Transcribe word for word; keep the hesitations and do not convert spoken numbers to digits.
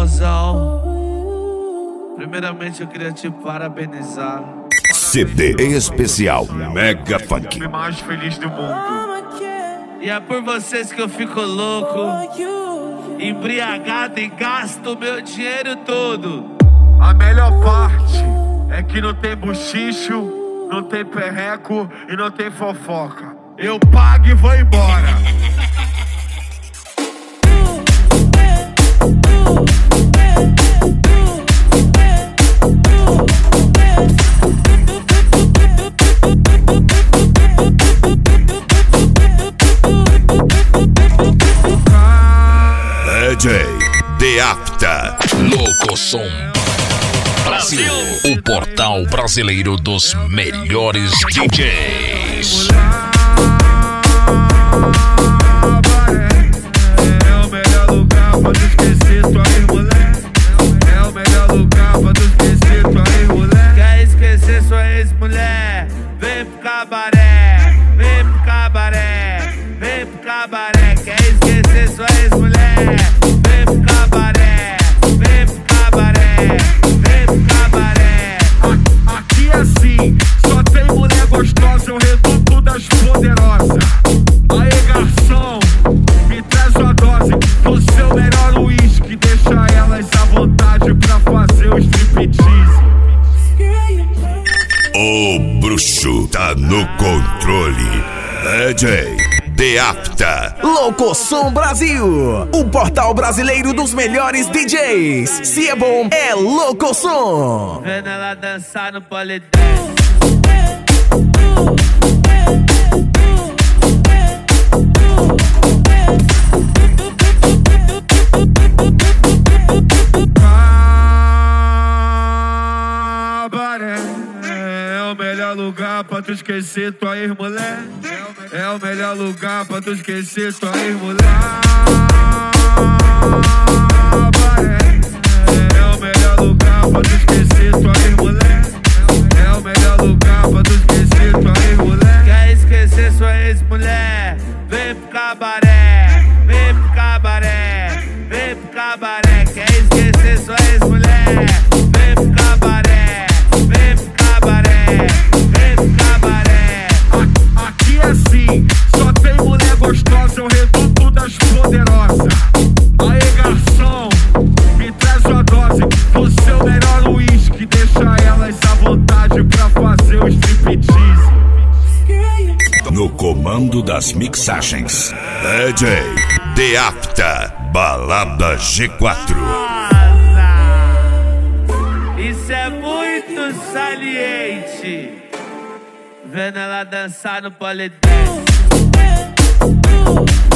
mozão. Primeiramente eu queria te parabenizar. C D especial Mega Funk. O mais feliz do mundo. E é por vocês que eu fico louco, embriagado e gasto meu dinheiro todo. A melhor parte é que não tem buchicho, não tem perreco e não tem fofoca. Eu pago e vou embora. D J The After. Locosom Brasil, o portal brasileiro dos melhores D Js. É o melhor lugar pra tu esquecer tua ex-mulher. É o melhor lugar pra tu esquecer tua ex-mulher. Quer esquecer sua ex-mulher? Vem pro cabaré, vem pro cabaré, vem pro cabaré. Quer esquecer sua ex-mulher? Vem pro cabaré, vem pro cabaré, vem pro cabaré. A- Aqui é assim, só tem mulher gostosa, eu reduto das poderosas. Aê garçom, me traz uma dose do seu melhor uísque. Deixa elas à vontade pra fazer o striptease. O bruxo tá no controle. D J The After. Locosom Brasil, o portal brasileiro dos melhores D Js. Se é bom, é Locosom. Vendo ela dançar no polidense. Cabaré é o melhor lugar pra tu esquecer tua ex-mulher. É o melhor lugar pra tu esquecer tua ex-mulher. Cabaré é o melhor lugar pra tu esquecer tua ex-mulher. É o melhor lugar pra tu esquecer tua ex-mulher. Quer esquecer sua ex-mulher? Vem pro cabaré, vem pro cabaré, vem pro cabaré. Quer esquecer sua ex-mulher? Vem pro cabaré, vem pro cabaré, vem pro cabaré. A- Aqui é assim, só tem mulher gostosa, eu reduto das poderosas. Aê garçom, me traz uma dose do seu melhor uísque. Deixa elas à vontade pra fazer o striptease. No comando das mixagens, D J The After. Balada G quatro. Nossa, isso é muito saliente. Vendo ela dançar no polidense.